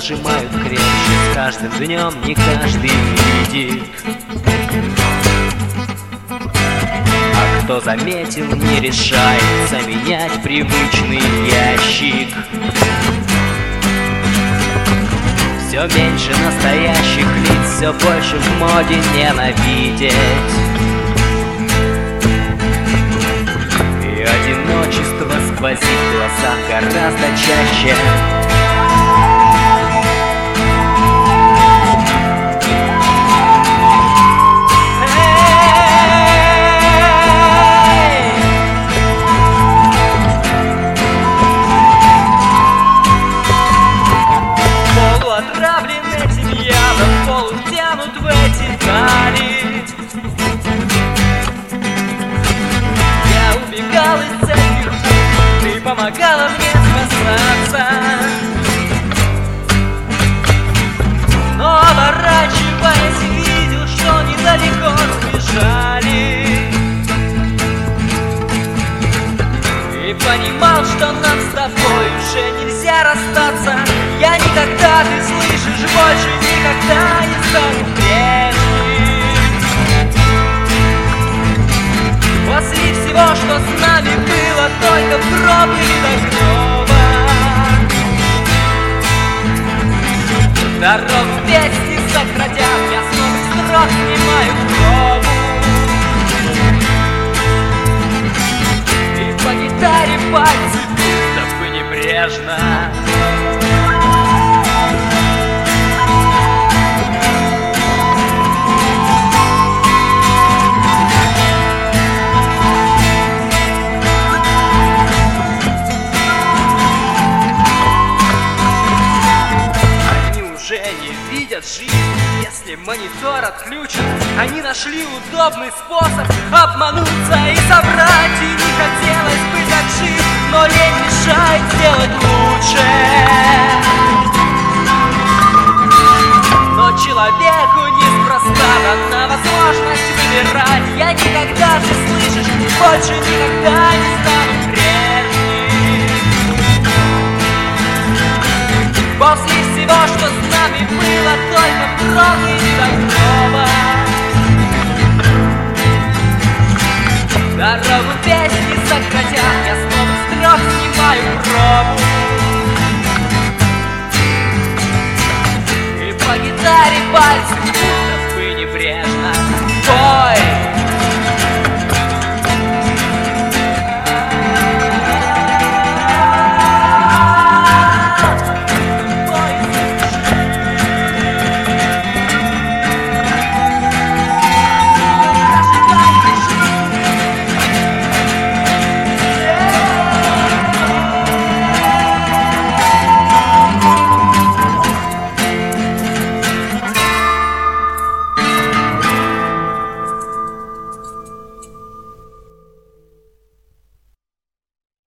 зажимают крепче. С каждым днем не каждый видит. А кто заметил, не решается менять привычный ящик. Все меньше настоящих лиц, все больше в моде ненавидеть. И одиночество сквозит в глазах гораздо чаще. Полуотравлен этим ядом, полутянут в эти дали. Я убегал из этих пут, ты помогала мне спасаться. Но оборачиваясь, видел, что недалеко сбежали. И понимал, что нам с тобой уже нельзя расстаться. Я никогда, ты слышишь, больше никогда не стану прежним. После всего, что с нами было, только в гробе до гроба. Дорогу весь не сократят, я с новых строк снимаю пробу. И по гитаре пальцы будто бы небрежно. Не видят жизнь, если монитор отключен. Они нашли удобный способ обмануться и соврать. И не хотелось бы так жить, но лень мешает сделать лучше. Но человеку неспроста дана возможность выбирать. Я никогда, ты слышишь, больше никогда не